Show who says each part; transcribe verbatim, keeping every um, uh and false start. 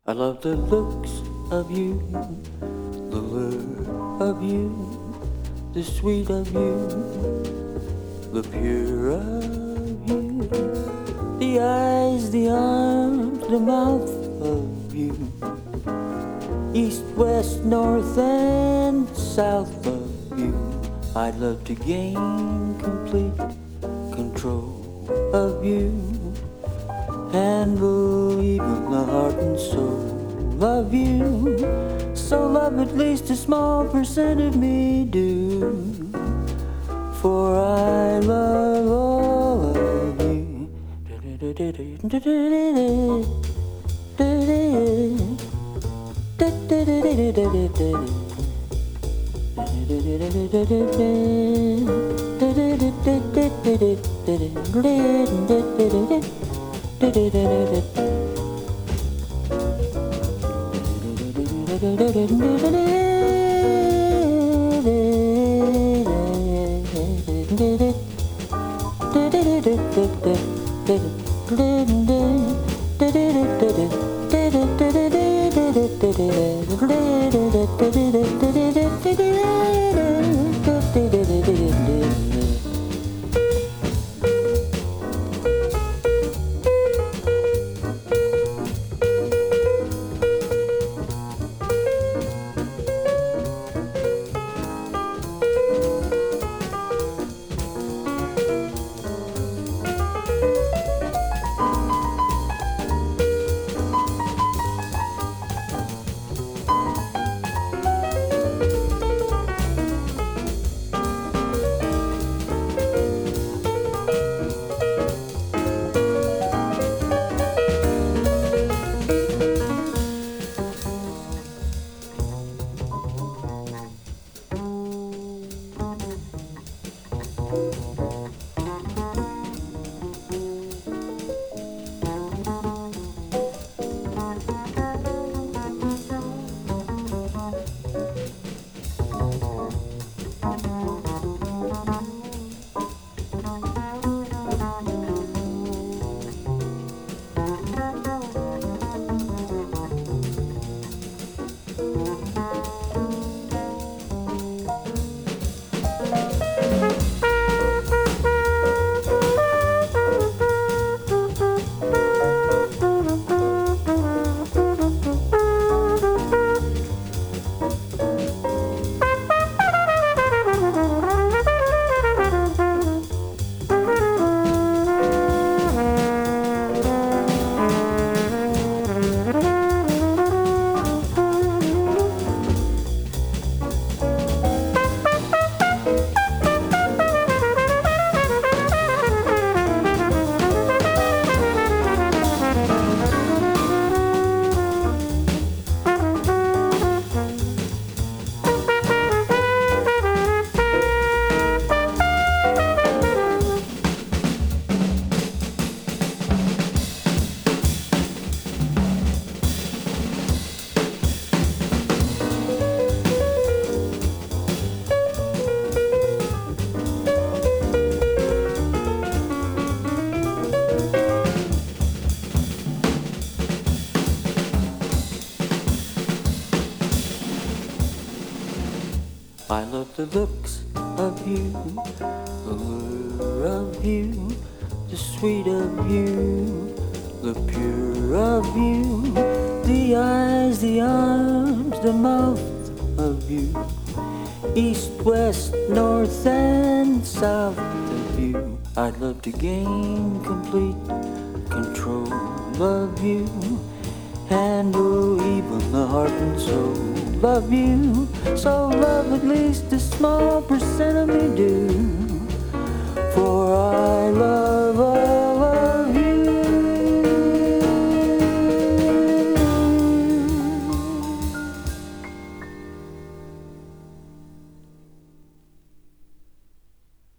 Speaker 1: I love the looks of you, the lure of you, the sweet of you, the pure of you, the eyes, the arms, the mouth of you, east, west, north, and south of you. I'd love to gain complete control of you, handle even the heart and soul of you. So love at least a small percent of me do, for I love all of you. I love the looks of you, the lure of you, the sweet of you, the pure of you, the eyes, the arms, the mouth of you, east, west, north, and south of you. I'd love to gain complete control of you, handle even the heart and soul of you. So love at least a small percent of me do, for I love